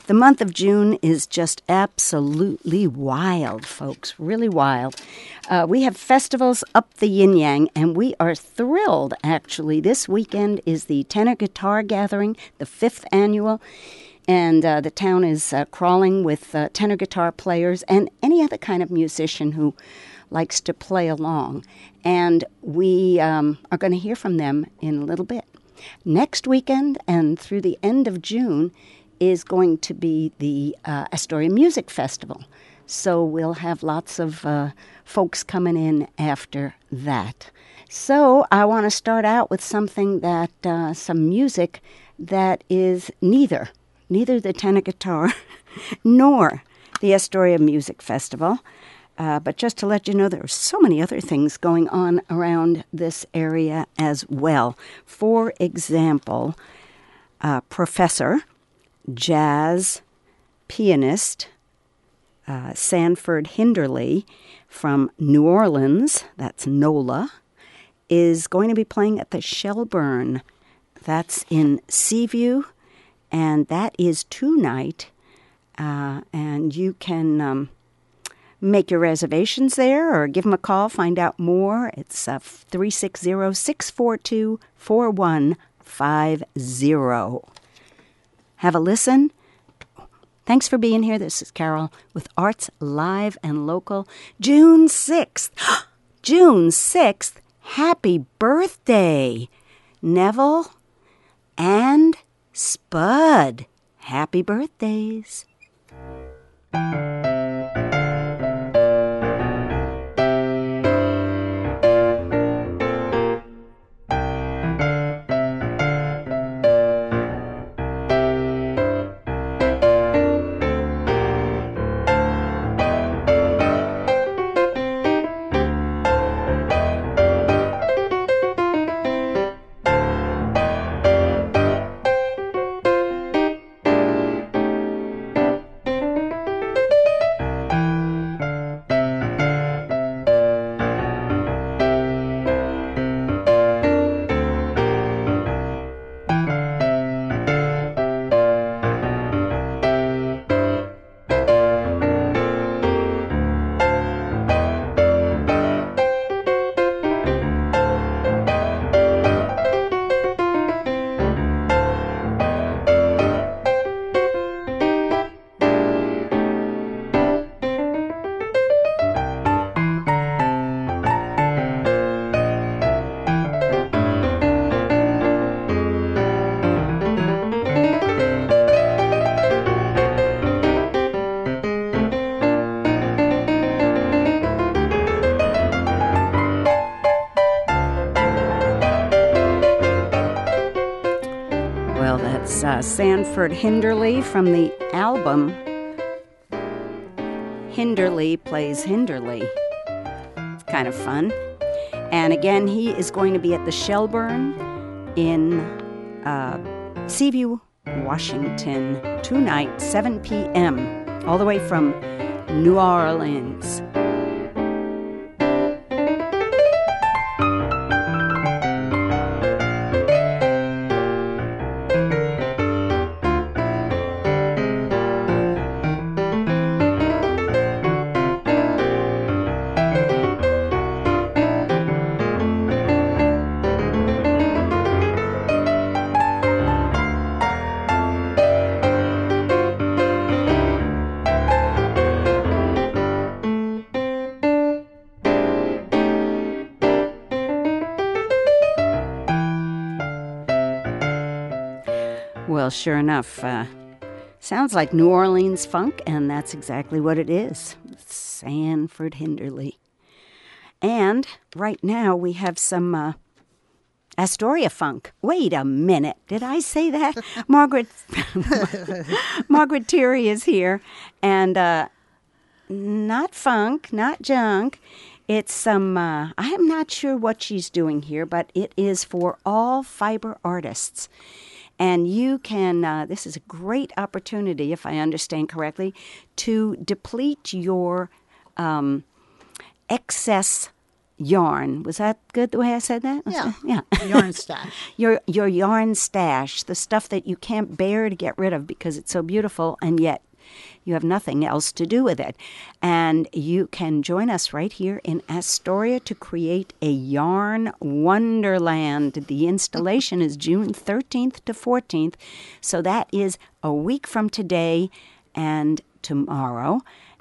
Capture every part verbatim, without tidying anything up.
The month of June is just absolutely wild, folks, really wild. Uh, we have festivals up the yin-yang, and we are thrilled, actually. This weekend is the Tenor Guitar Gathering, the fifth annual, and uh, the town is uh, crawling with uh, tenor guitar players and any other kind of musician who likes to play along. And we um, are going to hear from them in a little bit. Next weekend and through the end of June is going to be the uh, Astoria Music Festival. So we'll have lots of uh, folks coming in after that. So I want to start out with something that, uh, some music that is neither, neither the tenor guitar nor the Astoria Music Festival. Uh, but just to let you know, there are so many other things going on around this area as well. For example, uh, professor, jazz pianist, uh, Sanford Hinderly from New Orleans, that's NOLA, is going to be playing at the Shelburne. That's in Seaview, and that is tonight. Uh, and you can... Um, Make your reservations there or give them a call, find out more. It's uh, three six zero, six four two, four one five zero. Have a listen. Thanks for being here. This is Carol with Arts Live and Local. June sixth. June sixth. Happy birthday, Neville and Spud. Happy birthdays. Uh, Sanford Hinderly from the album Hinderly Plays Hinderly. It's kind of fun. And again, he is going to be at the Shelburne in uh, Seaview, Washington, tonight, seven p.m., all the way from New Orleans. Well, sure enough, uh, sounds like New Orleans funk, and that's exactly what it is. Sanford Hinderly. And right now we have some uh, Astoria funk. Wait a minute. Did I say that? Margaret Margaret Thierry is here. And uh, not funk, not junk. It's some, uh, I am not sure what she's doing here, but it is for all fiber artists. And you can, uh, this is a great opportunity, if I understand correctly, to deplete your um, excess yarn. Was that good the way I said that? Was Yeah. that- yeah. Yarn stash. your your yarn stash, the stuff that you can't bear to get rid of because it's so beautiful, and yet you have nothing else to do with it. And you can join us right here in Astoria to create a yarn wonderland. The installation is June thirteenth to fourteenth, so that is a week from today and tomorrow.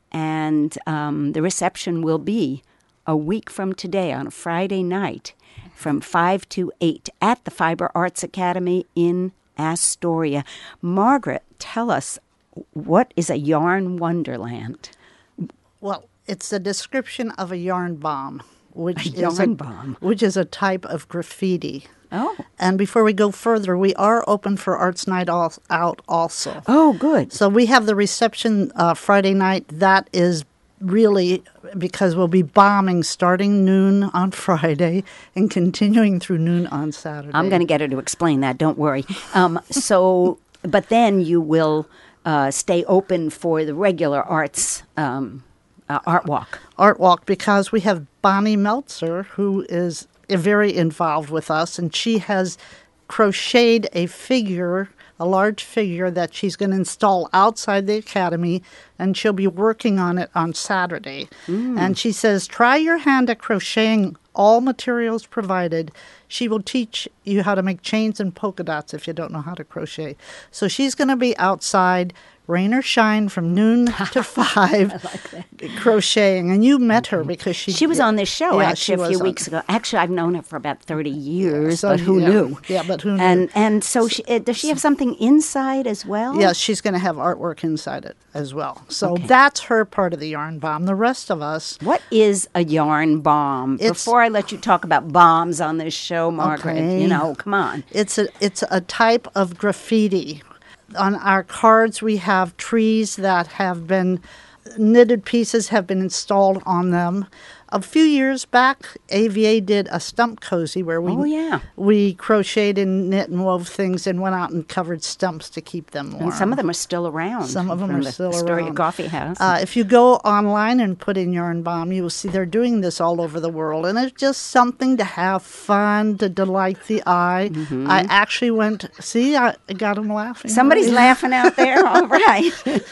And um, the reception will be a week from today on a Friday night from five to eight at the Fiber Arts Academy in Astoria. Margaret, tell us, what is a yarn wonderland? Well, it's a description of a yarn bomb, which A is yarn a, bomb. which is a type of graffiti. Oh. And before we go further, we are open for Arts Night al- Out also. Oh, good. So we have the reception uh, Friday night. That is really because we'll be bombing starting noon on Friday and continuing through noon on Saturday. I'm going to get her to explain that. Don't worry. Um, so, but then you will uh, stay open for the regular arts um, uh, art walk. Art walk because we have Bonnie Meltzer, who is very involved with us, and she has crocheted a figure, a large figure that she's going to install outside the academy, and she'll be working on it on Saturday. Mm. And she says, try your hand at crocheting, all materials provided. She will teach you how to make chains and polka dots if you don't know how to crochet. So she's going to be outside, rain or shine, from noon to five, I like that. crocheting. And you met her because she She was on this show Yeah, actually she a few was on- weeks ago. Actually, I've known her for about thirty years, So, but who yeah. knew? Yeah, but who knew? And and so she, uh, does she have something inside as well? Yes, she's going to have artwork inside it as well. So Okay. that's her part of the yarn bomb. The rest of us, What is a yarn bomb? It's- Before I let you talk about bombs on this show, Margaret, Okay. you know, come on. it's a it's a type of graffiti. On our cards, we have trees that have been knitted pieces have been installed on them. A few years back, A V A did a stump cozy where we Oh, yeah. we crocheted and knit and wove things and went out and covered stumps to keep them warm. And some of them are still around. Some of them from are the still Astoria around. Coffee House. Uh, if you go online and put in Yarn Bomb, you will see they're doing this all over the world. And it's just something to have fun, to delight the eye. Mm-hmm. I actually went, see, I got them laughing. Somebody's already. laughing out there. All right.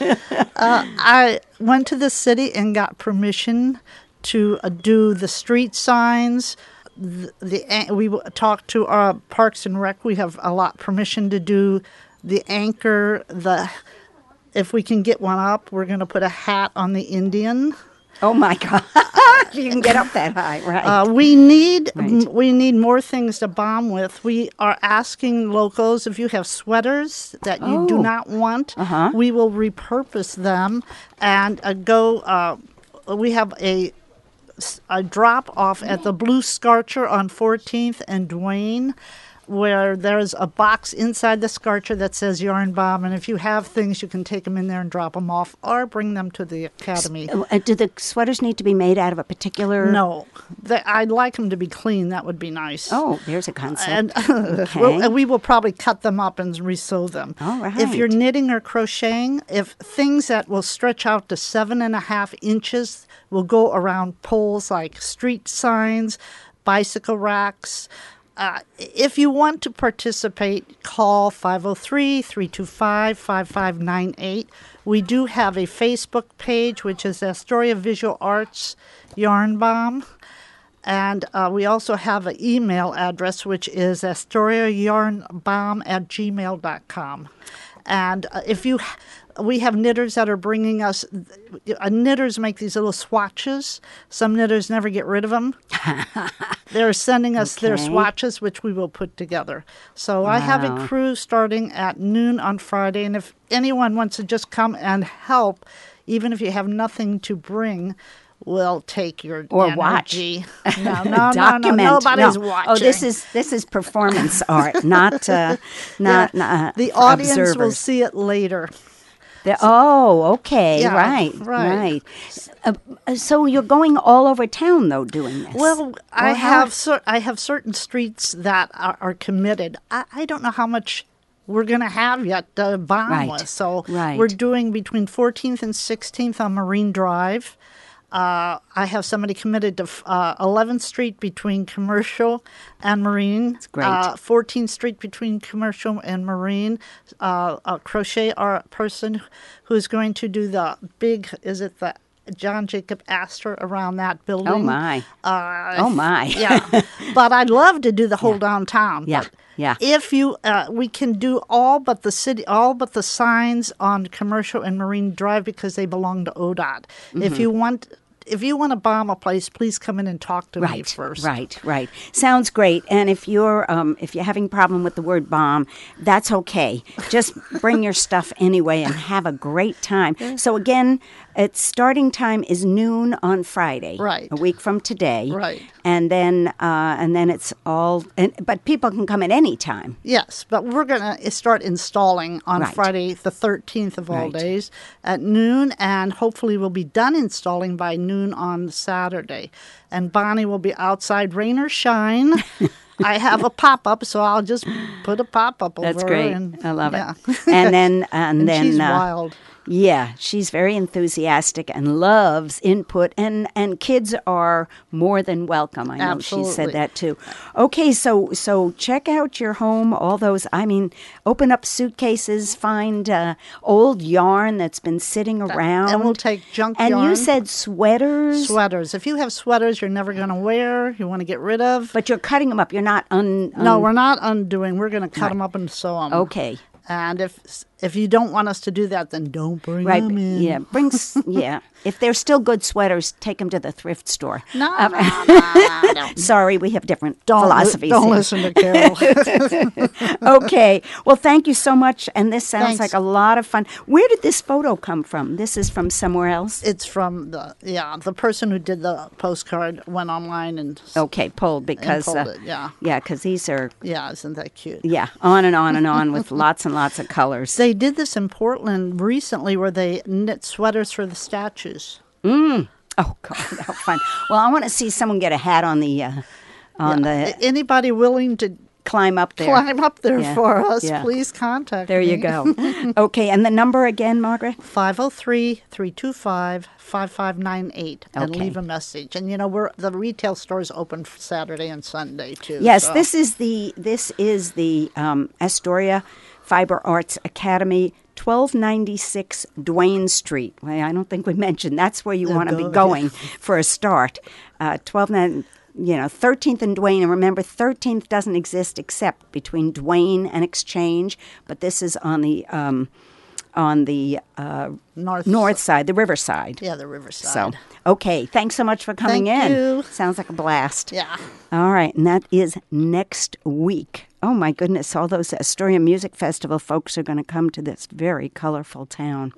Uh, I went to the city and got permission to uh, do the street signs. The, the an- we w- talked to our Parks and Rec. We have a lot permission to do the anchor. The if we can get one up, we're going to put a hat on the Indian. Oh my God! You can get up that high, right? Uh, we need Right. m- we need more things to bomb with. We are asking locals if you have sweaters that you do Oh. not want, Uh-huh. we will repurpose them and uh, go. Uh, we have a a drop off at the Blue Scarcher on fourteenth and Duane, where there's a box inside the Scarcher that says Yarn Bomb, and if you have things, you can take them in there and drop them off, or bring them to the academy. Uh, do the sweaters need to be made out of a particular? No, they, I'd like them to be clean. That would be nice. Oh, there's a concept. And Okay. well, and we will probably cut them up and resew them. All If you're right. knitting or crocheting, if things that will stretch out to seven and a half inches will go around poles like street signs, bicycle racks. Uh, if you want to participate, call five oh three, three two five, five five nine eight. We do have a Facebook page, which is Astoria Visual Arts Yarn Bomb. And uh, we also have an email address, which is astoriayarnbomb at gmail dot com. And uh, if you, we have knitters that are bringing us, uh, knitters make these little swatches. Some knitters never get rid of them. They're sending us their Okay. swatches, which we will put together. So I have Wow. a crew starting at noon on Friday. And if anyone wants to just come and help, even if you have nothing to bring, we'll take your Or watch. energy. No, no, no, no, Document. nobody's No. watching. Oh, this is this is performance art, not uh, not uh, the audience will observers. see it later. The- oh, okay, Yeah, right, right. right. Uh, uh, so you're going all over town, though, doing this. Well, I Or how- have cer- I have certain streets that are, are committed. I, I don't know how much we're going to have yet to bomb Right, with. So right. we're doing between fourteenth and sixteenth on Marine Drive. Uh, I have somebody committed to uh, eleventh Street between Commercial and Marine. That's great. Uh, fourteenth Street between Commercial and Marine. Uh, a crochet art person who's going to do the big, is it the John Jacob Astor around that building? Oh, my. Uh, oh, my. yeah. But I'd love to do the whole yeah. downtown. Yeah. But Yeah. If you, uh, we can do all but the city, all but the signs on Commercial and Marine Drive because they belong to O D O T. Mm-hmm. If you want, if you want to bomb a place, please come in and talk to right, me first. Right, right. Sounds great. And if you're, um, if you're having a problem with the word bomb, that's okay. Just bring your stuff anyway and have a great time. So again, its starting time is noon on Friday, right? A week from today, right? And then, uh, and then it's all. And, but people can come at any time. Yes, but we're going to start installing on right. Friday, the thirteenth of all right. days, at noon, and hopefully we'll be done installing by noon on Saturday. And Bonnie will be outside, rain or shine. I have a pop-up, so I'll just put a pop-up over. That's great. And, I love yeah. it. And then, and, and then, she's uh, wild. Yeah, she's very enthusiastic and loves input, and, and kids are more than welcome. I know Absolutely. She said that too. Okay, so so check out your home. All those, I mean, open up suitcases, find uh, old yarn that's been sitting around, and we'll take junk and yarn. And you said sweaters. Sweaters. If you have sweaters you're never going to wear, you want to get rid of, but you're cutting them up. You're not un. un- no, we're not undoing. We're going to cut right. them up and sew them. Okay. And if if you don't want us to do that, then don't bring right. them in. Yeah, bring. Yeah, if they're still good sweaters, take them to the thrift store. No, um, no, no, no. Sorry, we have different don't philosophies. Li- don't here. listen to Carol. Okay. Well, thank you so much. And this sounds Thanks. like a lot of fun. Where did this photo come from? This is from somewhere else. It's from the yeah the person who did the postcard went online and okay pulled because and pulled uh, it, yeah yeah because these are yeah isn't that cute? Yeah, on and on and on with lots and lots of colors. They did this in Portland recently where they knit sweaters for the statues. Mm. Oh, God, how fun. Well, I want to see someone get a hat on the, uh, on yeah. the... Anybody willing to climb up there. Climb up there yeah. for us, yeah. please contact there me. There you go. Okay, and the number again, Margaret? five oh three, three two five, five five nine eight and okay. leave a message. And, you know, we're the retail store is open Saturday and Sunday, too. Yes, so. this is the, this is the um, Astoria Fiber Arts Academy, twelve ninety-six Duane Street. Well, I don't think we mentioned that's where you want to be going for a start. Uh, twelve ninety, you know, thirteenth and Duane. And remember, thirteenth doesn't exist except between Duane and Exchange, but this is on the um, on the uh, north north side, the riverside. Yeah, the riverside. So, okay, thanks so much for coming Thank in. You. Sounds like a blast. Yeah. All right, and that is next week. Oh, my goodness, all those Astoria Music Festival folks are going to come to this very colorful town.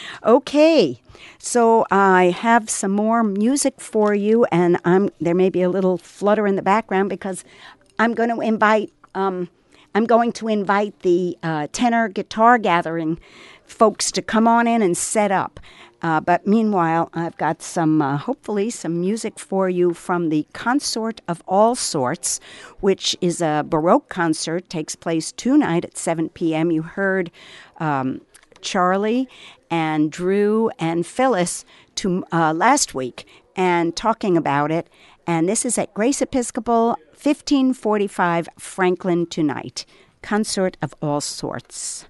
Okay, so I have some more music for you, and I'm there may be a little flutter in the background because I'm going to invite um, I'm going to invite the uh, tenor guitar gathering folks to come on in and set up. Uh, but meanwhile, I've got some, uh, hopefully, some music for you from the Consort of All Sorts, which is a Baroque concert, takes place tonight at seven p.m. You heard um, Charlie and Drew and Phyllis to, uh, last week and talking about it. And this is at Grace Episcopal, fifteen forty-five Franklin tonight. Consort of All Sorts.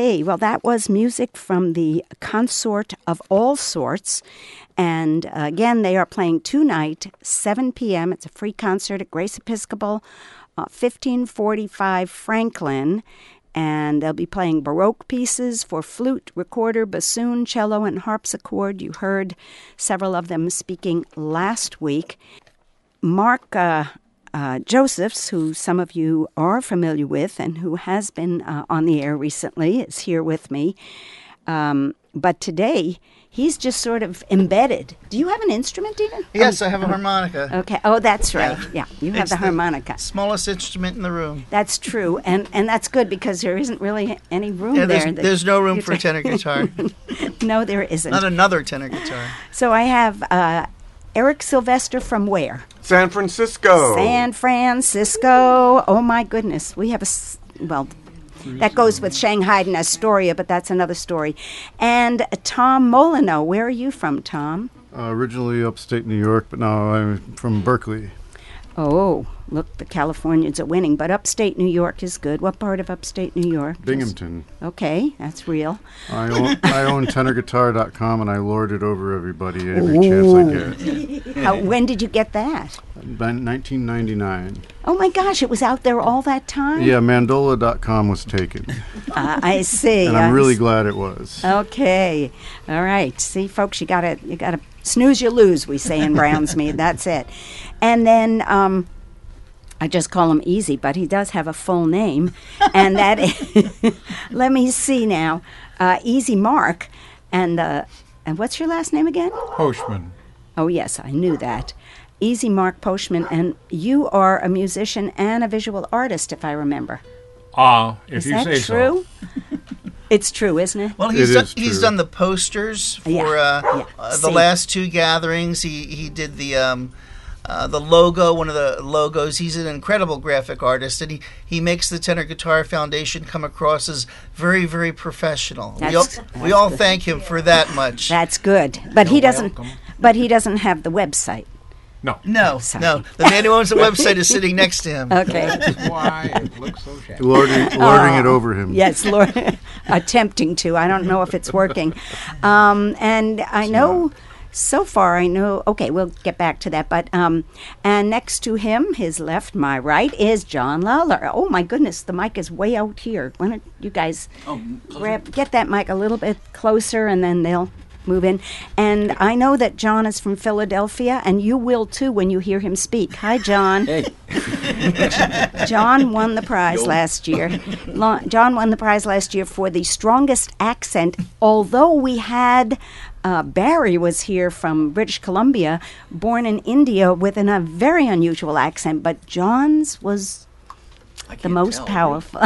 Okay, well, that was music from the Consort of All Sorts. And uh, again, they are playing tonight, seven p.m. It's a free concert at Grace Episcopal, uh, fifteen forty-five Franklin. And they'll be playing Baroque pieces for flute, recorder, bassoon, cello, and harpsichord. You heard several of them speaking last week. Mark uh, uh, Josephs, who some of you are familiar with and who has been uh, on the air recently, is here with me. Um, but today, he's just sort of embedded. Do you have an instrument even? Yes, um, I have a harmonica. Okay. Oh, that's right. Yeah, Yeah. you have It's the the harmonica. Smallest instrument in the room. That's true, and and that's good because there isn't really any room Yeah, there. there's, that there's no room you for a ta- tenor guitar. No, there isn't. Not another tenor guitar. So I have uh, Eric Sylvester from where? San Francisco. San Francisco. Oh my goodness, we have a s- well. That goes with Shanghai and Astoria, but that's another story. And Tom Molyneux, where are you from, Tom? Uh, originally upstate New York, but now I'm from Berkeley. Oh, look, the Californians are winning, but upstate New York is good. What part of upstate New York? Binghamton. Okay, that's real. I own, I own tenor guitar dot com, and I lord it over everybody every chance I get. How, when did you get that? By nineteen ninety-nine. Oh my gosh, it was out there all that time? Yeah, mandola dot com was taken, Uh, I see. and I'm I really s- glad it was. Okay. All right. See, folks, you gotta you gotta snooze you lose, we say in Brownsmead. That's it. And then um, I just call him Easy, but he does have a full name, and that is, let me see now, uh, Easy Mark, and uh, and what's your last name again? Hoshman. Oh yes, I knew that. Easy Mark Poshman, and you are a musician and a visual artist, if I remember. Ah, if Is you that say true? It's true, isn't it? Well, he's It done, is he's true. done the posters for Yeah, uh, yeah. uh, the See. last two gatherings. He he did the um, uh, the logo, one of the logos. He's an incredible graphic artist, and he, he makes the Tenor Guitar Foundation come across as very, very professional. we all, That's- we all thank him for that much. That's good, but he You're doesn't. welcome. But he doesn't have the website. No. no, Sorry. no. The man who owns the website is sitting next to him. Okay. That's why it looks so shabby. Lording, lording it over him. Yes, Lord, attempting to. I don't know if it's working. Um, and I know, so far, I know, okay, we'll get back to that. But, um, and next to him, his left, my right, is John Lawler. Oh, my goodness, the mic is way out here. Why don't you guys grab, get that mic a little bit closer, and then they'll move in. And I know that John is from Philadelphia, and you will too when you hear him speak. Hi, John. Hey. John won the prize last year. Lo- John won the prize last year for the strongest accent, although we had uh, Barry was here from British Columbia, born in India with an, a very unusual accent, but John's was I the can't most tell, powerful.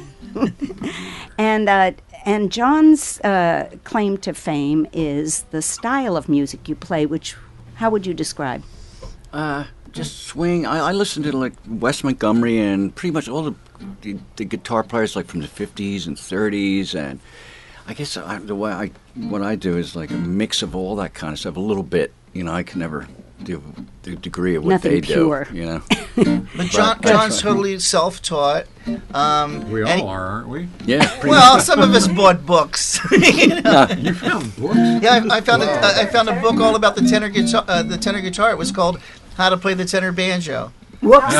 and uh, and John's uh, claim to fame is the style of music you play, which, how would you describe? Uh, just swing. I, I listen to like Wes Montgomery and pretty much all the, the the guitar players like from the fifties and thirties, and I guess I, the way I what I do is like a mix of all that kind of stuff. A little bit, you know. I can never do the degree of what Nothing they pure. do. You know. But John, But- John's totally self-taught. Um, We and- all are, aren't we? Yeah. Pretty Well, some of us bought books. You know? You found books? Yeah, I, I found a, I found a book all about the tenor guitar. Uh, the tenor guitar. It was called "How to Play the Tenor Banjo." Whoops.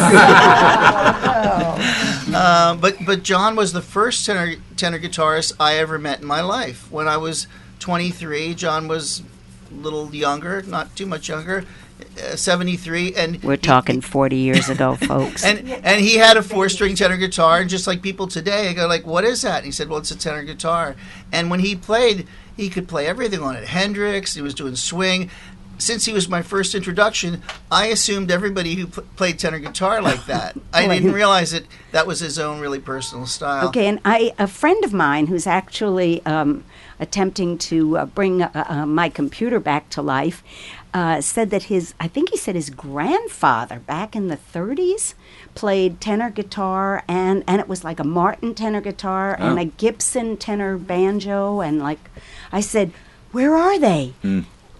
Um, but but John was the first tenor tenor guitarist I ever met in my life. When I was twenty-three, John was a little younger, not too much younger, uh, seventy-three, and We're he- talking forty years ago, folks. And and he had a four-string tenor guitar, and just like people today, I go like, "What is that?" And he said, "Well, it's a tenor guitar." And when he played, he could play everything on it. Hendrix, he was doing swing. Since he was my first introduction, I assumed everybody who pl- played tenor guitar like that. I didn't realize that that was his own really personal style. Okay, and I, a friend of mine who's actually um, attempting to uh, bring uh, uh, my computer back to life uh, said that his, I think he said his grandfather back in the thirties played tenor guitar, and, and it was like a Martin tenor guitar and Oh. a Gibson tenor banjo, and like, I said, where are they?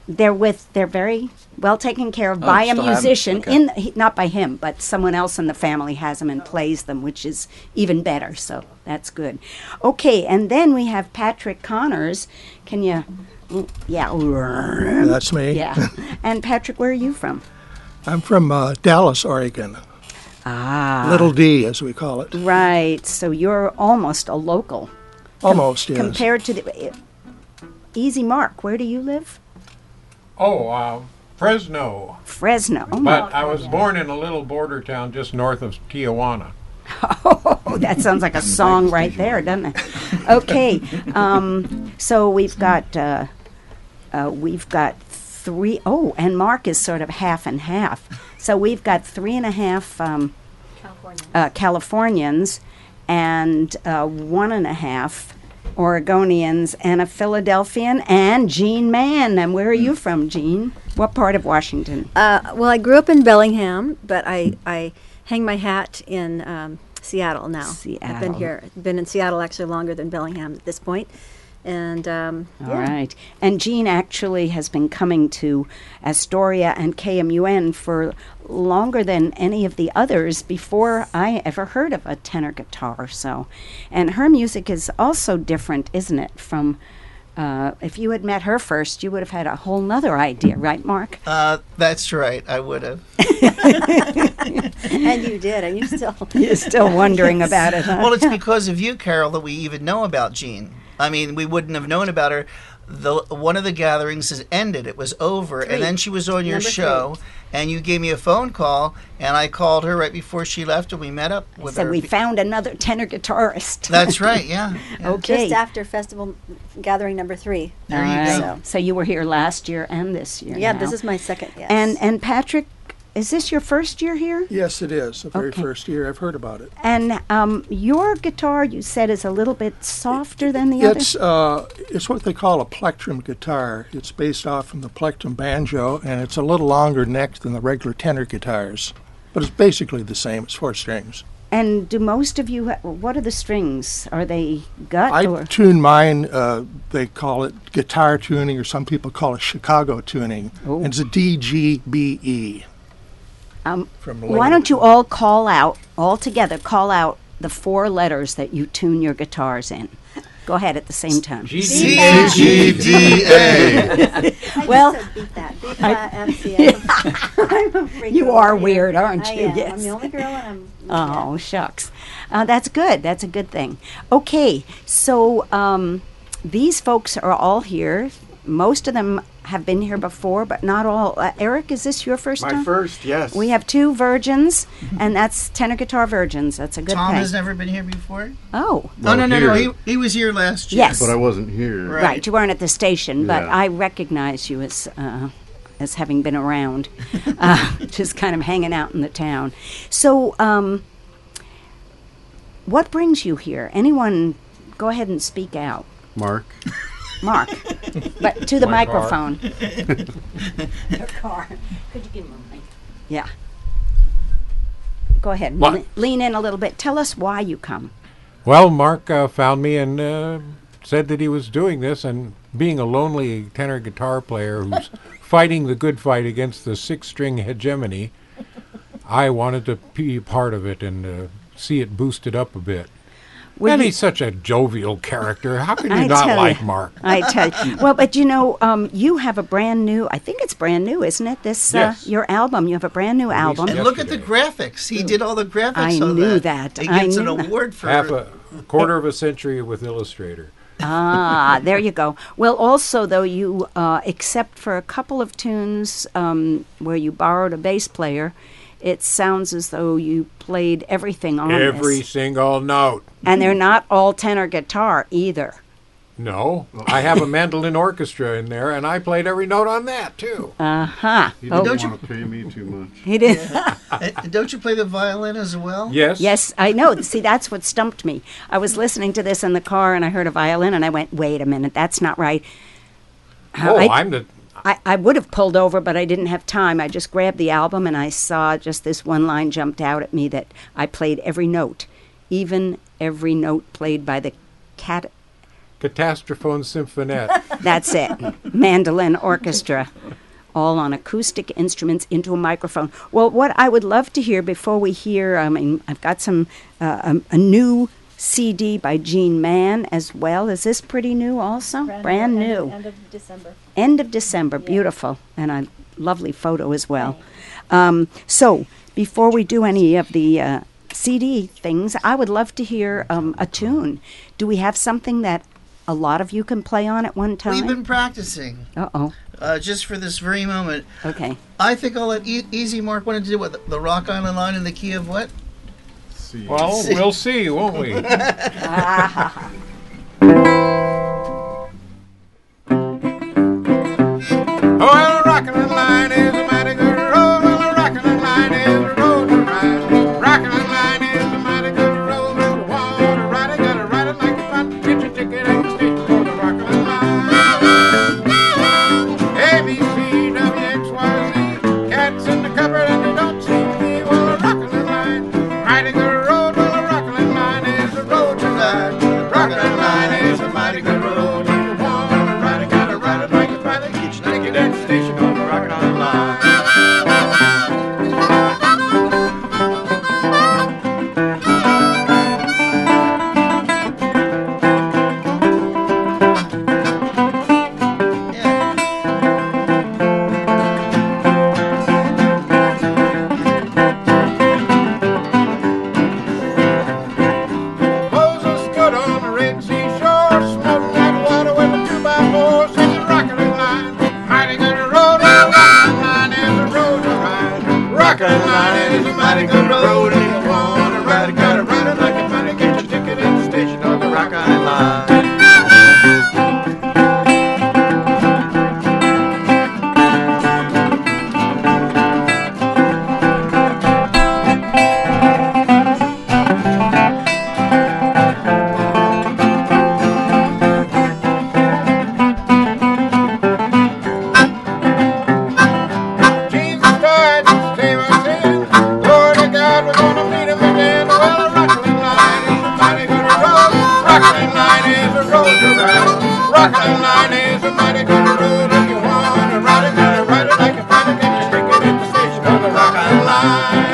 they're with they're very well taken care of Oh, by a still have 'em? musician. Okay. In he, not by him, but someone else in the family has them and plays them, which is even better. So that's good. Okay, and then we have Patrick Connors. Can you? mm, Yeah. That's me. Yeah. And Patrick, where are you from? I'm from uh, Dallas, Oregon. Ah. Little D, as we call it. Right. So you're almost a local. Almost, yes. Compared to the Easy Mark, where do you live? Oh, uh, Fresno. Fresno. Oh my. But I was born in a little border town just north of Tijuana. Oh, that sounds like a song right there, doesn't it? Okay. Um, so we've got uh, uh, we've got three oh and Mark is sort of half and half. So we've got three and a half um, uh, Californians and uh, one and a half Oregonians and a Philadelphian and Jean Mann. And where are you from, Jean? What part of Washington? Uh, well, I grew up in Bellingham, but I, I hang my hat in um, Seattle now. I've been Seattle. here, been in Seattle actually longer than Bellingham at this point. And um, All yeah. right. And Jean actually has been coming to Astoria and K M U N for longer than any of the others before I ever heard of a tenor guitar. So, and her music is also different, isn't it? From uh, if you had met her first, you would have had a whole nother idea, right, Mark? Uh, that's right. I would have. And you did, and you still. You're still wondering about it, huh? Well, it's because of you, Carol, that we even know about Jean. I mean, we wouldn't have known about her. The one of the gatherings has ended; it was over, Three. and then she was on your Number show, and you gave me a phone call, and I called her right before she left, and we met up with So her. we found another tenor guitarist. That's right. Yeah. yeah. Okay. Just after festival gathering number three. There you All right. go. So you were here last year and this year. Yeah, now. this is my second, yes. And and Patrick, is this your first year here? Yes, it is. The very Okay. first year I've heard about it. And um, your guitar, you said, is a little bit softer than the It's other. uh, it's what they call a plectrum guitar. It's based off from the plectrum banjo, and it's a little longer neck than the regular tenor guitars. But it's basically the same. It's four strings. And do most of you? Ha- what are the strings? Are they gut I or? tune mine. Uh, they call it guitar tuning, or some people call it Chicago tuning. Oh. And it's a D G B E. Um, From why don't you all call out all together? Call out the four letters that you tune your guitars in. Go ahead at the same time. G C A G D A. Well, I beat that. B flat, F, C, F. I'm a freak you over are here. weird, aren't I you? am. Yes. I'm the only girl, and I'm. Oh, shucks. Uh, that's good. That's a good thing. Okay, so um, these folks are all here. Most of them have been here before, but not all. Uh, Eric, is this your first My time? first, yes. We have two virgins, and that's tenor guitar virgins. That's a good Tom thing. has never been here before. Oh, No, no, no, no. He, here. he was here last year. yes. But I wasn't here. Right. Right, you weren't at the station, but Yeah. I recognize you as uh, as having been around, uh, just kind of hanging out in the town. So, um, what brings you here? Anyone, go ahead and speak out. Mark. Mark, but to the My car. microphone. Your car. Could you give him a mic? Yeah. Go ahead. What? Le- lean in a little bit. Tell us why you come. Well, Mark uh, found me and uh, said that he was doing this, and being a lonely tenor guitar player who's fighting the good fight against the six-string hegemony, I wanted to be part of it and uh, see it boosted up a bit. Were and you- he's such a jovial character. How can you I not tell like you. Mark? I tell you. Well, but you know, um, you have a brand new, I think it's brand new, isn't it? This, Yes. uh, your album. You have a brand new album. And look at the graphics. He did all the graphics I on knew that. that. He I gets knew an that. award for Half a quarter of a century with Illustrator. Ah, there you go. Well, also, though, you, uh, except for a couple of tunes um, where you borrowed a bass player, it sounds as though you played everything on Every this. single note. And they're not all tenor guitar either. No, I have a mandolin orchestra in there, and I played every note on that, too. Uh-huh. He Oh, didn't Don't want to pay me too much. he did. And don't you play the violin as well? Yes. Yes, I know. See, that's what stumped me. I was listening to this in the car, and I heard a violin, and I went, wait a minute, that's not right. Uh, Oh, I, I'm the... I, I would have pulled over, but I didn't have time. I just grabbed the album, and I saw just this one line jumped out at me that I played every note, even every note played by the cat. Catastrophone Symphonette. That's it. Mandolin orchestra. All on acoustic instruments into a microphone. Well, what I would love to hear before we hear, I mean, I've got some, uh, a, a new C D by Gene Mann as well. Is this pretty new also? Brand, Brand new. new. End, end of December. End of December. Yeah. Beautiful. And a lovely photo as well. Um, so, before we do any of the uh, C D things, I would love to hear um, a tune. Do we have something that a lot of you can play on at one time? We've been practicing. Uh-oh. Uh, just for this very moment. Okay. I think I'll let e- Easy Mark want to do what the, the Rock Island line in the key of what? See. Well, See. we'll see, won't we? Oh, well, the Rock Island line is a mighty good road. Well, the Rock Island line is a road to ride. Rock Island line is a mighty good road. If you want to ride it, gotta ride it like a fun. Get your ticket at the station for the Rock Island line. A, B, C, W, X, Y, Z. Cats in the cupboard and they don't see me. Well, the Rock Island line, mighty good road. Well, the Rock Island line is a road to ride. The Rock Island line is a mighty good road. If you want to ride it, gotta ride it like a fun. Get your ticket at the station for the Rock Island line. Moses stood on the Red Sea shore, smoking that water with a two by four, singing Rock Island line, mighty good road. Well, Rock Island line is a road to ride. Rock Island line is a mighty good road. If you want to ride it, gotta ride it like a funny. Get your ticket at the station on the Rock Island line. Jesus died, stay my sin. Lord of God, we're gonna meet him again. Well, the Rock Island line is a mighty good road. Rock Island line is a road to ride. Rock Island line is a mighty good road. If you want to ride it, gotta ride it like a fun. Get your ticket at the station on the Rock Island line.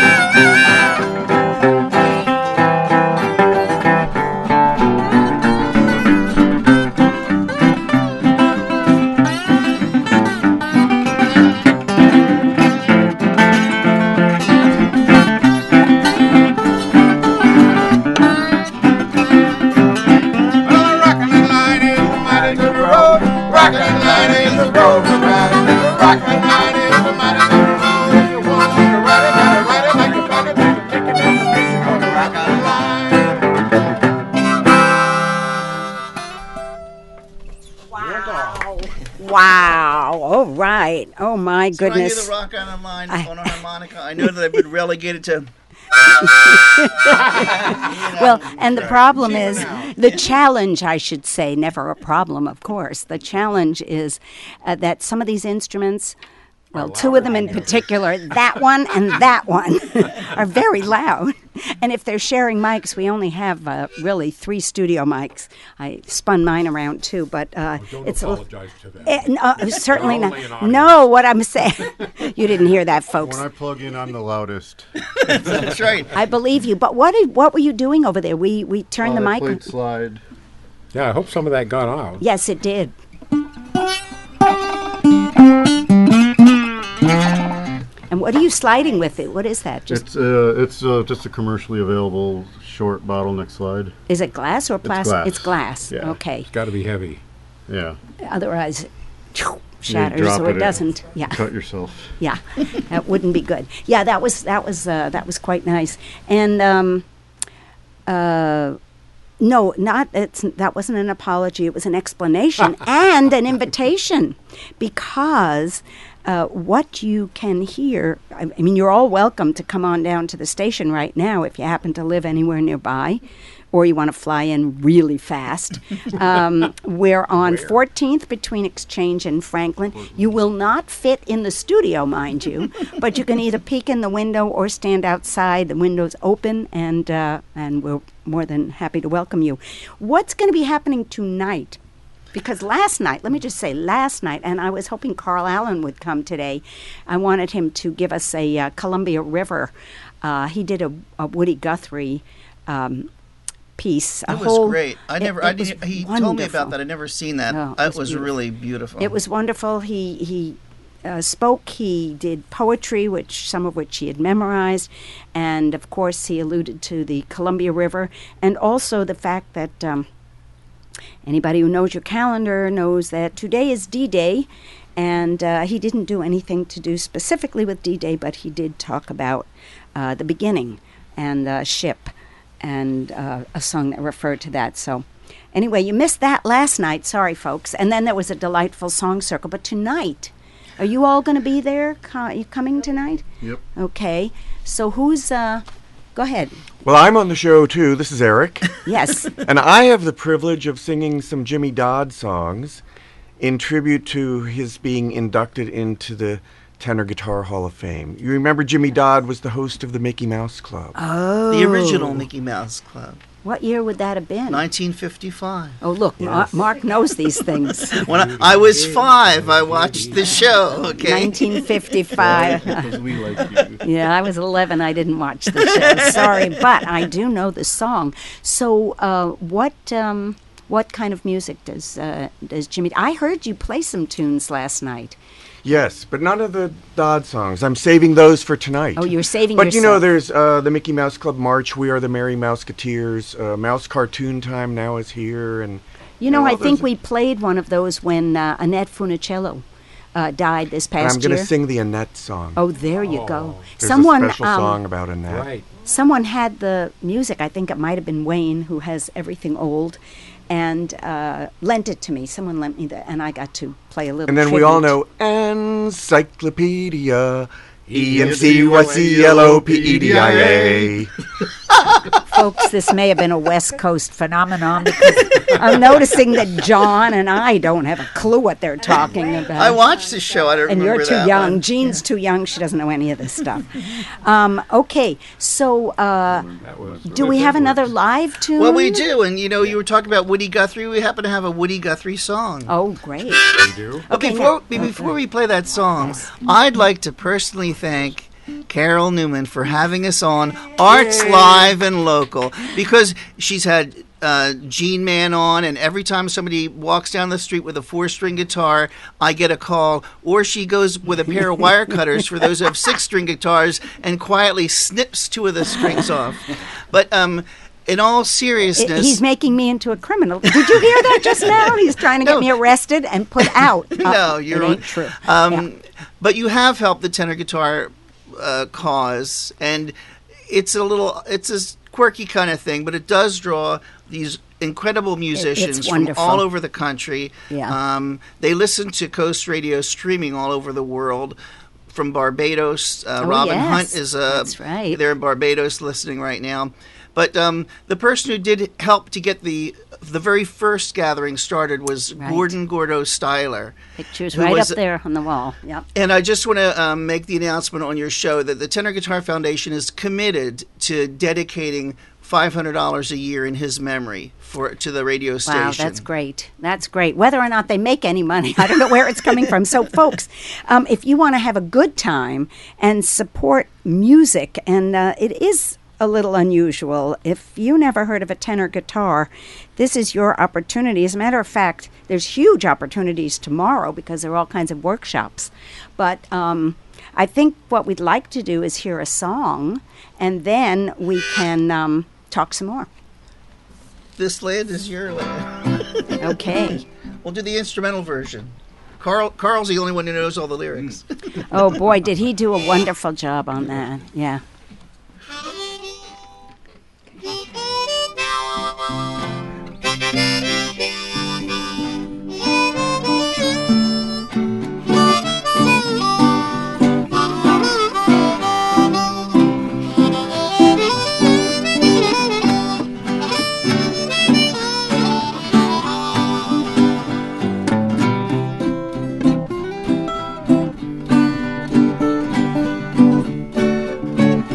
Well, the Rock Island line is a mighty good road. Rock Island line is a road to ride. The Rock Island line is a mighty good road. If you want to ride it, gotta ride it like a fun. Get your ticket at the station on the Rock Island line. Wow. All right. Oh, my When I hear goodness. the Rock Island line I- on a harmonica, I know that I've been relegated to. Well, and the problem is, the challenge, I should say, never a problem, of course. The challenge is uh, that some of these instruments, well, two of them in particular, that one and that one, are very loud. And if they're sharing mics, we only have uh, really three studio mics. I spun mine around too, but uh, Don't it's a little- apologize to them. Eh, no, certainly They're not. only an audience. No, what I'm saying, you didn't hear that, folks. When I plug in, I'm the loudest. That's right. I believe you. But what did, what were you doing over there? We we turned Oh, the I mic. played slide. Yeah, I hope some of that got out. Yes, it did. And what are you sliding with it? What is that? Just It's uh, it's uh, just a commercially available short bottleneck slide. is it glass or plastic? glass. It's glass. Yeah. Okay. It's got to be heavy. Yeah. Otherwise, You shatters drop or it it, doesn't. Yeah. Cut yourself. Yeah, that wouldn't be good. Yeah, that was that was uh, that was quite nice. And um, uh, no, not it's that wasn't an apology. It was an explanation and an invitation, because uh, what you can hear. I, I mean, you're all welcome to come on down to the station right now if you happen to live anywhere nearby, or you want to fly in really fast. Um, we're on fourteenth between Exchange and Franklin. You will not fit in the studio, mind you, but you can either peek in the window or stand outside. The window's open, and uh, and we'll more than happy to welcome you. What's going to be happening tonight? Because last night, let me just say, last night, and I was hoping Carl Allen would come today. I wanted him to give us a uh, Columbia River. Uh, he did a, a Woody Guthrie um, piece. A It was whole, great. I it- never. it I was didn't, he wonderful. told me about that. I never seen that. No, it it was, was beautiful. really beautiful. It was wonderful. He he uh, spoke. He did poetry, which some of which he had memorized, and of course he alluded to the Columbia River, and also the fact that um, anybody who knows your calendar knows that today is D-Day, and uh, he didn't do anything to do specifically with D-Day, but he did talk about uh, the beginning and the ship, and uh, a song that referred to that. So. Anyway, you missed that last night. Sorry, folks. And then there was a delightful song circle. But tonight, are you all going to be there? Co- you coming tonight? Yep. Okay. So who's, uh, go ahead. Well, I'm on the show too. This is Eric. Yes. And I have the privilege of singing some Jimmy Dodd songs in tribute to his being inducted into the Tenor Guitar Hall of Fame. You remember Jimmy Dodd was the host of the Mickey Mouse Club. Oh. The original Mickey Mouse Club, What year would that have been? nineteen fifty-five. Oh, look, Mar- Mark knows these things. When I, I was five, I watched the show. Okay. nineteen fifty-five. Because we like you. Yeah, I was eleven. I didn't watch the show. Sorry, but I do know the song. So, uh, what um, what kind of music does uh, does Jimmy? I heard you play some tunes last night. Yes, but none of the Dodd songs. I'm saving those for tonight. Oh, you're saving But you know, yourself. there's uh, the Mickey Mouse Club March. We are the Merry Mouseketeers. Uh, Mouse Cartoon Time now is here, and You know, all I think those- we played one of those when uh, Annette Funicello uh, died this and past I'm going year. to sing the Annette song. Oh, there you go. There's Someone, a special um, song about Annette. Right. someone had the music. I think it might have been Wayne, who has everything old, and uh, lent it to me. Someone lent me that, and I got to play a little. And then we all tribute. know Encyclopedia, E N C Y C L O P E D I A. Folks, this may have been a West Coast phenomenon because I'm noticing that John and I don't have a clue what they're talking about. I watched the show. I don't and remember you're too that young. one. Jean's too young. She doesn't know any of this stuff. Um, okay, so uh, do we have another live tune? Well, we do, and you know, you were talking about Woody Guthrie. We happen to have a Woody Guthrie song. Oh, great. We do. Okay, Okay, before, now- be- before we play that song, I'd like to personally thank Carol Newman for having us on Arts Live and Local, because she's had uh, Gene Mann on, and every time somebody walks down the street with a four-string guitar, I get a call, or she goes with a pair of wire cutters for those who have six-string guitars and quietly snips two of the strings off. But um, in all seriousness, He's making me into a criminal. Did you hear that just now? He's trying to get No. me arrested and put out. Uh, no, you're it on- ain't true. Um, Yeah. But you have helped the tenor guitar uh, cause, and it's a little, it's a quirky kind of thing, but it does draw these incredible musicians from wonderful. all over the country. Yeah. Um, they listen to Coast Radio streaming all over the world. From Barbados, uh, Oh, Robin yes. Hunt is uh, That's right. They're in Barbados listening right now. But um, the person who did help to get the the very first gathering started was Right. Gordon Gordo Styler. Pictures who right was- up there on the wall. Yep. And I just want to um, make the announcement on your show that the Tenor Guitar Foundation is committed to dedicating five hundred dollars a year in his memory for to the radio station. Wow, that's great. That's great. Whether or not they make any money, I don't know where it's coming from. So, folks, um, if you want to have a good time and support music, and uh, it is a little unusual. If you never heard of a tenor guitar, this is your opportunity. As a matter of fact, there's huge opportunities tomorrow because there are all kinds of workshops. But um, I think what we'd like to do is hear a song, and then we can um, talk some more. This land is your land. Okay. We'll do the instrumental version. Carl Carl's the only one who knows all the lyrics. Oh, boy, did he do a wonderful job on that. Yeah. Thank you.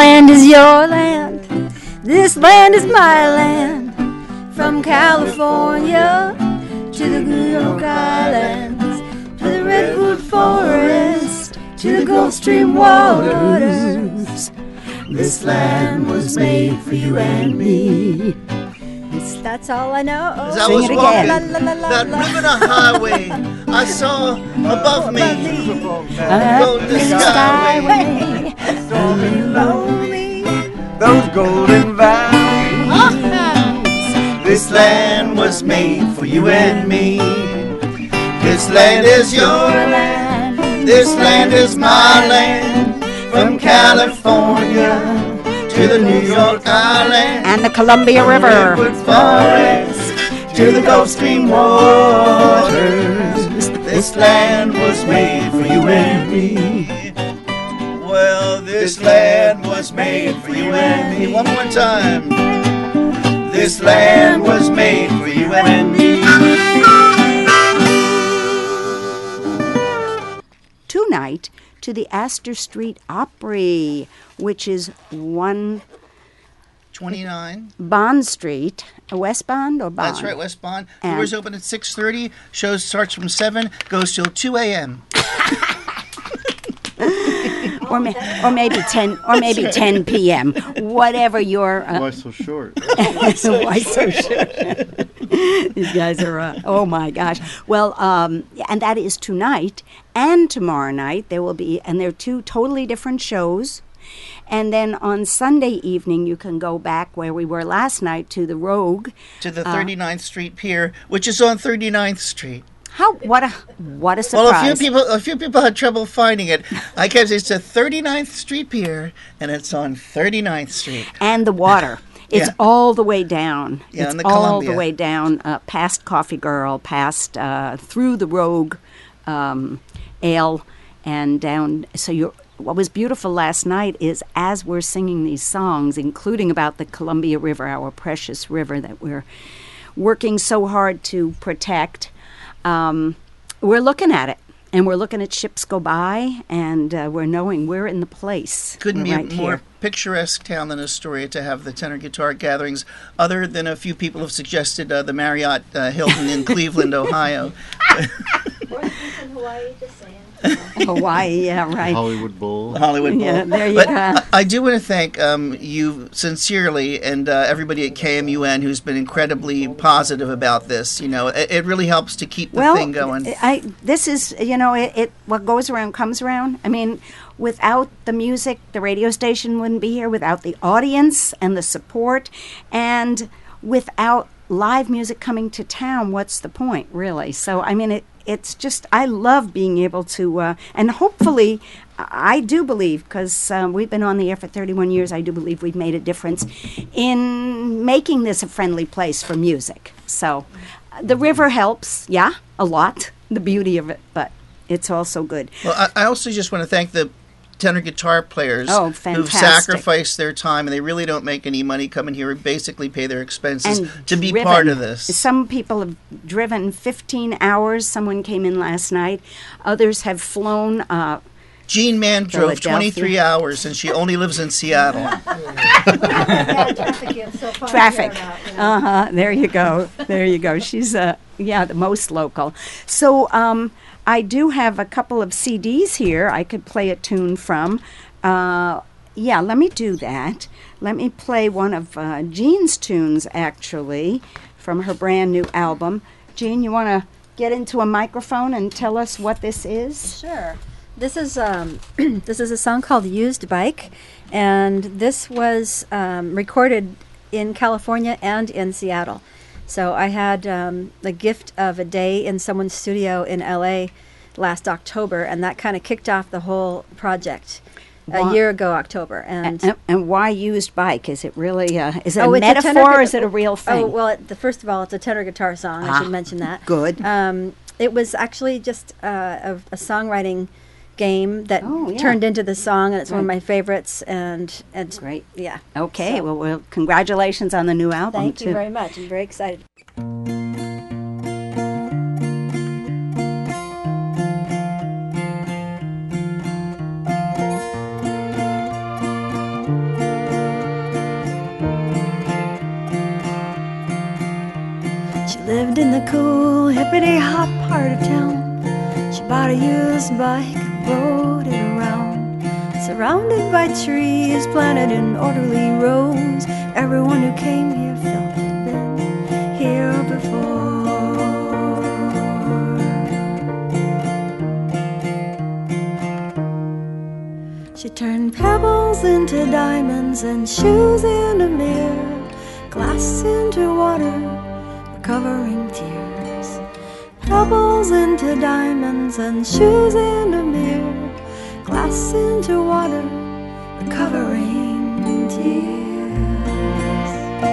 land is your land. This land is my land. From California to the New York Islands, to the Redwood Forest, to the Gulf Stream waters. This land was made for you and me. This, that's all I know. As I Sing was it walking again. La, la, la, that la. ribbon of highway, I saw above me Up golden in the skyway. skyway, below me. Those golden valleys. This land was made for you and me. This land is your land. This land is my land. From California to the New York Island, And the Columbia River. Redwood Forest to the Gulf Stream waters. This land was made for you and me. Well, this land was made for you and me. One more time. This land was made for you and me. Tonight to the Astor Street Opry, which is one twenty-nine. Bond Street, uh, West Bond or Bond? That's right, West Bond. And- Doors open at six thirty. Show starts from seven, goes till two a.m. or, ma- or maybe ten, or maybe ten p.m. Whatever your. Uh, Why so short? Why so short? These guys are. Uh, oh my gosh. Well, um, and that is tonight and tomorrow night. There will be, and they're two totally different shows. And then on Sunday evening, you can go back where we were last night to the Rogue. To the thirty-ninth Street Pier, which is on thirty-ninth Street. How? What a what a surprise! Well, a few people, a few people had trouble finding it. I kept saying it's the thirty-ninth Street Pier, and it's on thirty-ninth Street. And the water. It's Yeah. all the way down. Yeah, it's on the all Columbia. the way down, uh, past Coffee Girl, past uh, through the Rogue um, Ale, and down. So you're. What was beautiful last night is as we're singing these songs, including about the Columbia River, our precious river that we're working so hard to protect, um, we're looking at it. And we're looking at ships go by, and uh, we're knowing we're in the place. Couldn't We're be right a more here. picturesque town than Astoria to have the tenor guitar gatherings, other than a few people have suggested uh, the Marriott uh, Hilton in Cleveland, Ohio. Hawaii, yeah, right. Hollywood Bowl. Hollywood Bowl. Yeah, there you but go. I, I do want to thank um, you sincerely and uh, everybody at K M U N who's been incredibly positive about this. You know, it, it really helps to keep the well, thing going. I this is you know it, it what goes around comes around. I mean, without the music, the radio station wouldn't be here. Without the audience and the support, and without live music coming to town, what's the point, really? So I mean, it. It's just, I love being able to, uh, and hopefully, I do believe, because um, we've been on the air for thirty-one years, I do believe we've made a difference in making this a friendly place for music. So uh, the river helps, yeah, a lot, the beauty of it, but it's also good. Well, I, I also just want to thank the tenor guitar players Oh, who've fantastic. sacrificed their time, and they really don't make any money coming here and basically pay their expenses And to be driven. part of this. Some people have driven fifteen hours. Someone came in last night. Others have flown. Uh, Jean Mann drove Philadelphia. twenty-three hours, and she only lives in Seattle. Traffic. Uh huh. There you go. There you go. She's uh yeah the most local. So um, I do have a couple of C Ds here. I could play a tune from. Uh, yeah, let me do that. Let me play one of uh, Jean's tunes actually from her brand new album. Jean, you want to get into a microphone and tell us what this is? Sure. This is um, this is a song called "Used Bike," and this was um, recorded in California and in Seattle. So I had um, the gift of a day in someone's studio in L A last October, and that kind of kicked off the whole project Wha- a year ago October. And, And, and why used bike? Is it really uh, is it Oh, a it's a tenor metaphor or gu- is it a real thing? Oh well, it, the, first of all, it's a tenor guitar song. I Ah, should mention that. good. Um, it was actually just uh, a, a songwriting game that Oh, yeah. turned into the song, and it's one of Right. my favorites. And and Great. yeah. Okay, So- well, well, congratulations on the new album, Thank too. you very much. I'm very excited. lived in the cool, hippity-hop part of town. She bought a used bike, rode it around, surrounded by trees planted in orderly rows. Everyone who came here felt they'd been here before. She turned pebbles into diamonds and shoes in a mirror, glass into water, recovering tears. Pebbles into diamonds and shoes in a mirror, glass into water, recovering tears.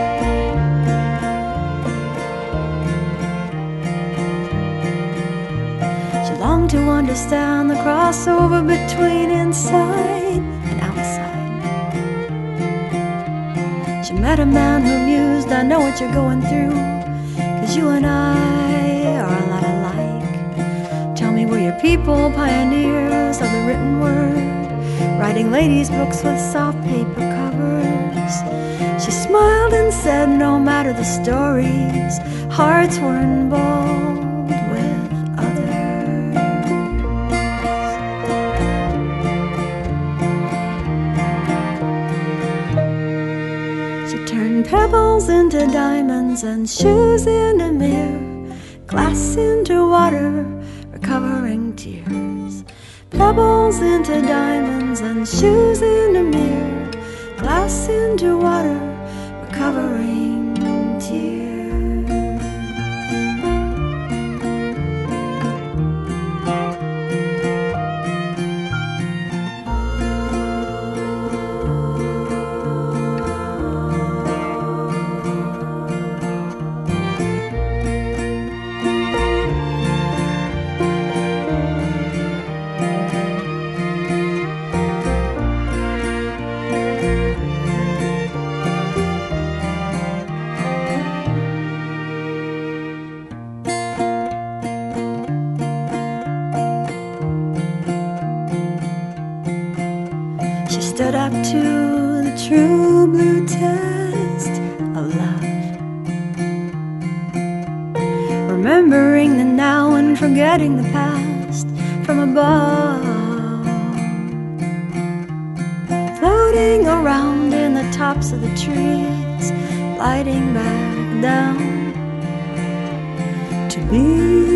She longed to understand the crossover between inside and outside. She met a man who mused, I know what you're going through, 'cause you and I are a lot alike. Tell me, were your people pioneers of the written word, writing ladies' books with soft paper covers? She smiled and said, no matter the stories, hearts were involved with others. She turned pebbles into diamonds and shoes in a mirror, glass into water, recovering tears. Pebbles into diamonds and shoes in a mirror, glass into water, recovering tears. Stood up to the true blue test of love, remembering the now and forgetting the past from above, floating around in the tops of the trees, gliding back down to be.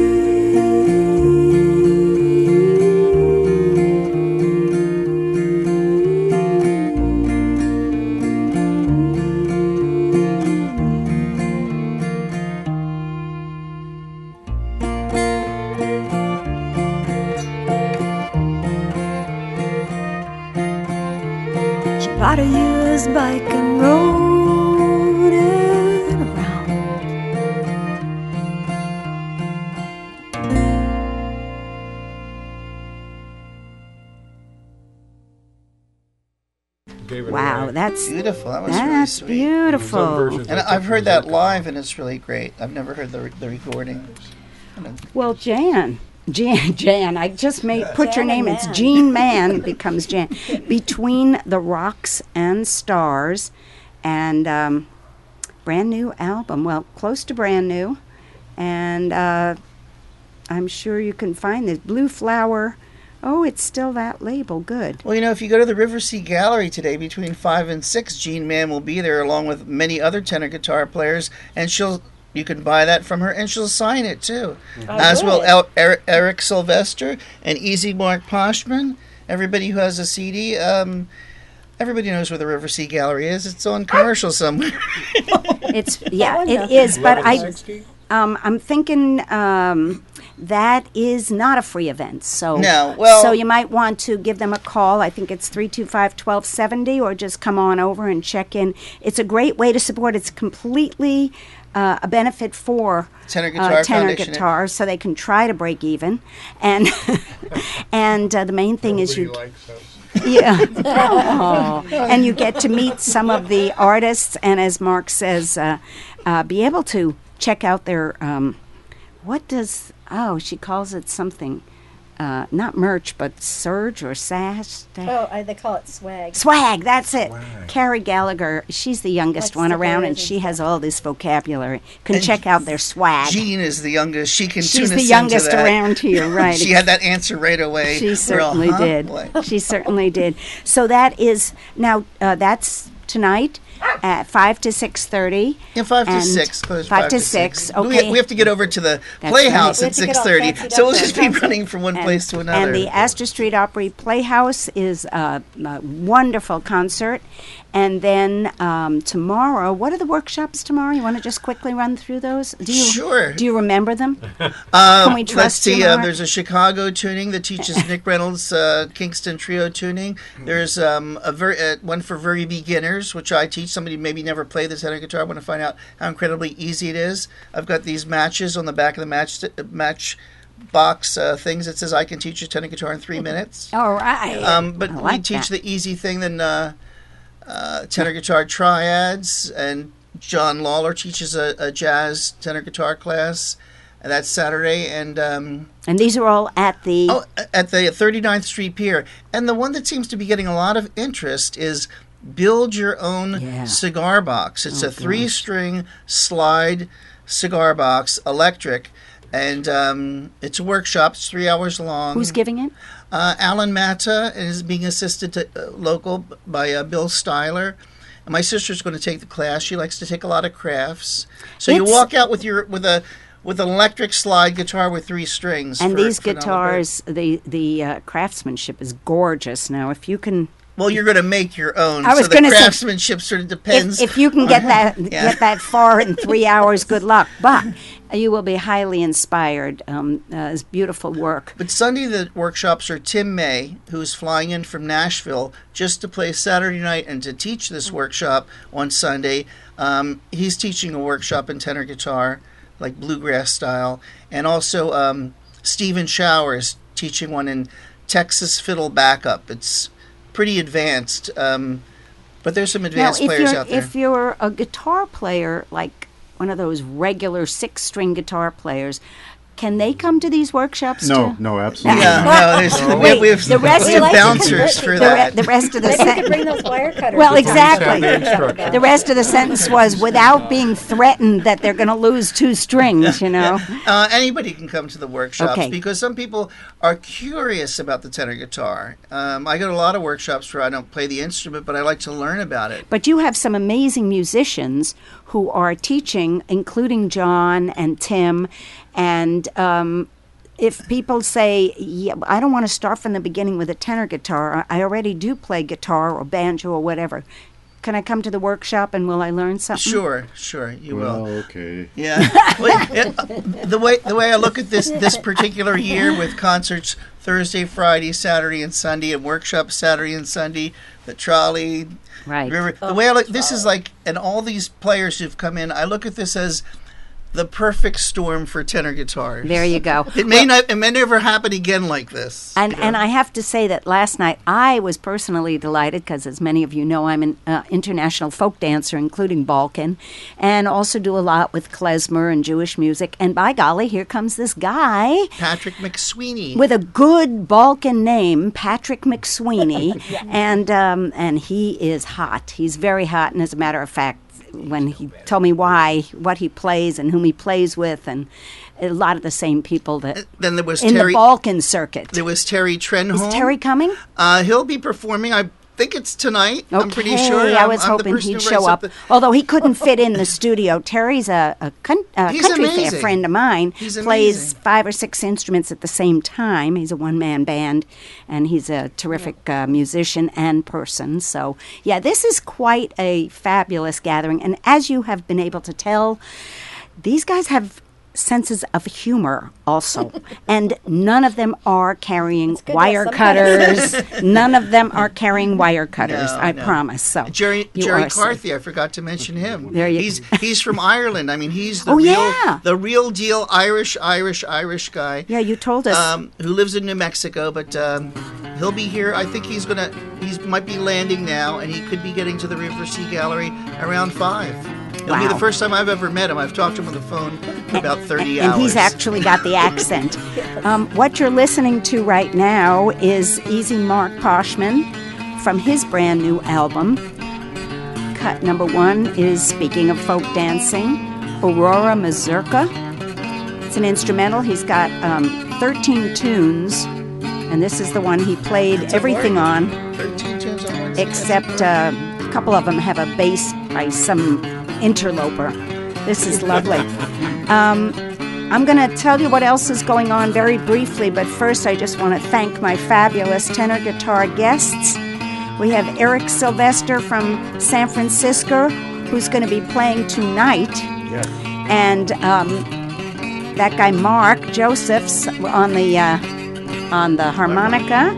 Bought a used bike and rode it around. Gave it Wow, away. that's Beautiful. That was that's really sweet. beautiful. Some versions And I took I've heard from that Zucker. live, and it's really great. I've never heard the, re- the recording. Well, Jan, Jan, Jan, I just made put your Jan name. and It's Man. Jean Mann becomes Jan. Between the Rocks and Stars, and um, brand new album. Well, close to brand new, and uh, I'm sure you can find this Blue Flower. Oh, it's still that label. Good. Well, you know, if you go to the River Sea Gallery today between five and six, Jean Mann will be there along with many other tenor guitar players, and she'll you can buy that from her, and she'll sign it too, as will El- Eric, Eric Sylvester and Easy Mark Poshman. Everybody who has a C D, um, everybody knows where the River Sea Gallery is. It's on commercial somewhere. It's yeah, it is. But I, eleven sixty? um, I'm thinking um, that is not a free event. So No, well- so you might want to give them a call. I think it's three two five, one two seven zero, or just come on over and check in. It's a great way to support. It's completely uh, a benefit for Tenor Guitar uh, tenor Foundation. guitars, so they can try to break even. And and uh, the main thing is you. Nobody likes us. Yeah. Oh. And you get to meet some of the artists, and as Mark says, uh, uh, be able to check out their, um, what does, oh, she calls it something. uh, not merch, but surge or sash. Oh, I, they call it swag. Swag, that's it. Carrie Gallagher, she's the youngest Like one around, and stickers she and has all this vocabulary. Can And check out their swag. Jean is the youngest. She can She's tune us the into youngest that. around here, right. She had that answer right away. She We're all, certainly huh? did. Boy. She certainly did. So that is, now, uh, that's tonight at five to six thirty. Yeah, five to and six. Close Five to six, We- okay. We, have to get over to the That's Playhouse right. at We have to get six all thirty, fancied so up we'll for just the be concert. running from one And- place to another. And the Astor Street Opry Playhouse is a, a wonderful concert. And then um, tomorrow, what are the workshops tomorrow? You want to just quickly run through those? Do you, Sure. Do you remember them? Uh, Can we let's trust see. you, Uh, Mark? there's a Chicago tuning that teaches Nick Reynolds uh, Kingston Trio tuning. There's um, a very uh, one for very beginners, which I teach. Somebody maybe never played the tenor guitar. I want to find out how incredibly easy it is. I've got these matches on the back of the match uh, match box uh, things that says I can teach you tenor guitar in three minutes. All right. Um, but I we like teach that. the easy thing, then uh, uh, tenor guitar triads, and John Lawler teaches a, a jazz tenor guitar class, and that's Saturday. And um, And these are all at the... oh, at the thirty-ninth Street Pier. And the one that seems to be getting a lot of interest is Build Your Own Yeah. Cigar Box. It's Oh, a three-string slide cigar box, electric. And um, it's a workshop. It's three hours long. Who's giving it? Uh, Alan Matta is being assisted to, uh, local by uh, Bill Styler. And my sister's going to take the class. She likes to take a lot of crafts. So you It's- walk out with your with a with an electric slide guitar with three strings. And for- these for an guitars, the, the uh, craftsmanship is gorgeous. Now, if you can... Well, you're going to make your own. I was so the gonna say, craftsmanship sort of depends. If, if you can get that Yeah. get that far in three hours, good luck. But you will be highly inspired. Um, uh, it's beautiful work. But Sunday the workshops are Tim May, who's flying in from Nashville just to play Saturday night and to teach this workshop on Sunday. Um, he's teaching a workshop in tenor guitar, like bluegrass style, and also um, Stephen Showers teaching one in Texas fiddle backup. It's pretty advanced, um, but there's some advanced now, if players you're, out there. If you're a guitar player, like one of those regular six-string guitar players, can they come to these workshops No, too? no, absolutely Yeah, not. no, there's, we, Wait, we have, the rest we of have the- bouncers for The, re- that. the rest of the Maybe you could sentence. bring those wire cutters. Well, guitars. exactly. The rest of the sentence was without being threatened that they're going to lose two strings. You know. Uh, anybody can come to the workshops Okay. because some people are curious about the tenor guitar. Um, I go to a lot of workshops where I don't play the instrument, but I like to learn about it. But you have some amazing musicians who are teaching, including John and Tim. And um, if people say, yeah, I don't want to start from the beginning with a tenor guitar, I I already do play guitar or banjo or whatever. Can I come to the workshop and will I learn something? Sure, sure, you Well, will. okay. Yeah. Well, yeah, the way the way I look at this this particular year with concerts Thursday, Friday, Saturday, and Sunday, and workshops Saturday and Sunday, the trolley, Right. River. The way I look, this is like, and all these players who've come in, I look at this as the perfect storm for tenor guitars. There you go. It may not, it may never happen again like this. And and I have to say that last night I was personally delighted because, as many of you know, I'm an uh, international folk dancer, including Balkan, and also do a lot with klezmer and Jewish music. And by golly, here comes this guy Patrick McSweeney. with a good Balkan name, Patrick McSweeney, and um, and he is hot. He's very hot, and as a matter of fact, when he told me why, what he plays, and whom he plays with, and a lot of the same people that then there was in Terry. the Balkan circuit. There was Terry Trenholm. Is Terry coming? Uh, he'll be performing. I think it's tonight. I'm pretty sure. I I'm- was I'm the hoping person he'd who show writes up, the- although he couldn't fit in the studio. Terry's a, a, con- a He's country fair amazing. friend of mine. He's Plays amazing. five or six instruments at the same time. He's a one-man band, and he's a terrific uh, musician and person. So, yeah, this is quite a fabulous gathering. And as you have been able to tell, these guys have senses of humor also, and none of them are carrying good to wire have cutters. None of them are carrying wire cutters. No, I no. promise. So Jerry you Jerry are safe. Carthy, I forgot to mention him. There you- he's he's from Ireland. I mean, he's the Oh, real yeah. the real deal Irish Irish Irish guy. Yeah, you told us. Um, who lives in New Mexico, but um, he'll be here. I think he's gonna he's might be landing now, and he could be getting to the River Sea Gallery around five. It'll be Wow. the first time I've ever met him. I've talked to him on the phone for about thirty and hours. he's actually got the accent. Um, what you're listening to right now is Easy Mark Poshman from his brand new album. Cut number one is, speaking of folk dancing, Aurora Mazurka. It's an instrumental. He's got um, thirteen tunes, and this is the one he played That's a everything word. on, thirteen tunes on one. except uh, a couple of them have a bass by some interloper. This is lovely. Um, I'm going to tell you what else is going on very briefly, but first I just want to thank my fabulous tenor guitar guests. We have Eric Sylvester from San Francisco, who's going to be playing tonight. Yes. And um, that guy Mark Josephs on the uh, on the harmonica,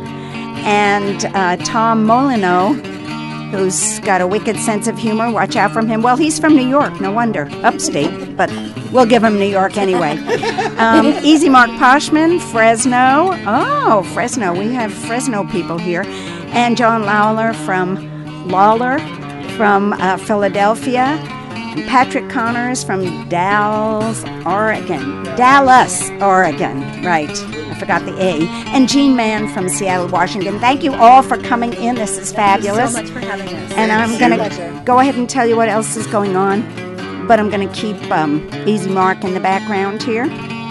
and uh, Tom Molyneux, who's got a wicked sense of humor. Watch out for him. Well, he's from New York, no wonder, upstate, but we'll give him New York anyway. Um, Easy Mark Poshman, Fresno. Oh, Fresno. We have Fresno people here. And John Lawler from Lawler from uh, Philadelphia. And Patrick Connors from Dallas, Oregon. Dallas, Oregon. Right. I forgot the A. And Gene Mann from Seattle, Washington. Thank you all for coming in. This is fabulous. Thank you so much for having us. And I'm It's going a to pleasure. go ahead and tell you what else is going on. But I'm going to keep um, Easy Mark in the background here.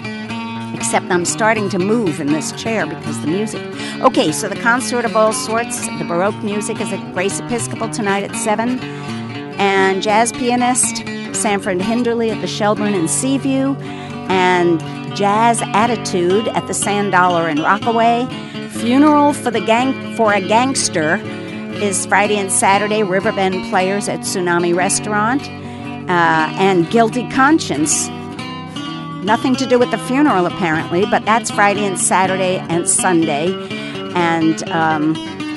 Except I'm starting to move in this chair because of the music. Okay, so the concert of all sorts, the Baroque music is at Grace Episcopal tonight at seven. And jazz pianist Sanford Hinderly at the Shelburne in Seaview. And Jazz Attitude at the Sand Dollar in Rockaway. Funeral for the gang for a Gangster is Friday and Saturday, Riverbend Players at Tsunami Restaurant. Uh, and Guilty Conscience, nothing to do with the funeral apparently, but that's Friday and Saturday and Sunday. And um,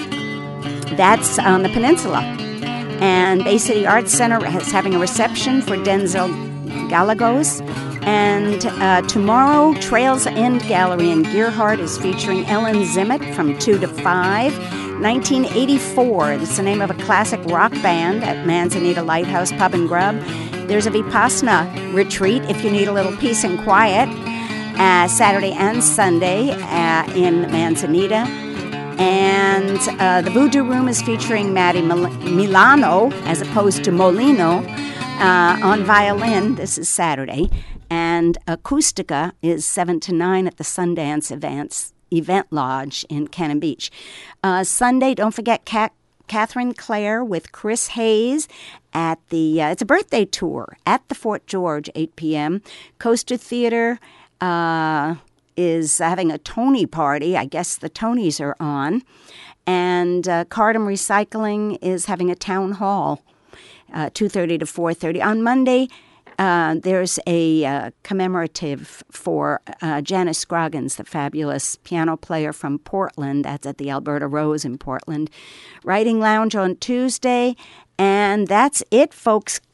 that's on the peninsula. And Bay City Arts Center is having a reception for Denzel Galagos. And uh, tomorrow, Trails End Gallery in Gearhart is featuring Ellen Zimmett from two to five. nineteen eighty-four, it's the name of a classic rock band at Manzanita Lighthouse Pub and Grub. There's a Vipassana retreat if you need a little peace and quiet, uh, Saturday and Sunday uh, in Manzanita. And uh, the Voodoo Room is featuring Maddie Mil- Milano as opposed to Molino uh, on violin. This is Saturday. And Acoustica is seven to nine at the Sundance Events Event Lodge in Cannon Beach. Uh, Sunday, don't forget Cat, Catherine Clare with Chris Hayes at the, uh, it's a birthday tour at the Fort George, eight p.m. Coaster Theater uh, is having a Tony party. I guess the Tonys are on. And uh, Cardam Recycling is having a town hall, uh, two thirty to four thirty. On Monday, Uh, there's a uh, commemorative for uh, Janice Scroggins, the fabulous piano player from Portland. That's at the Alberta Rose in Portland. Writing Lounge on Tuesday. And that's it, folks.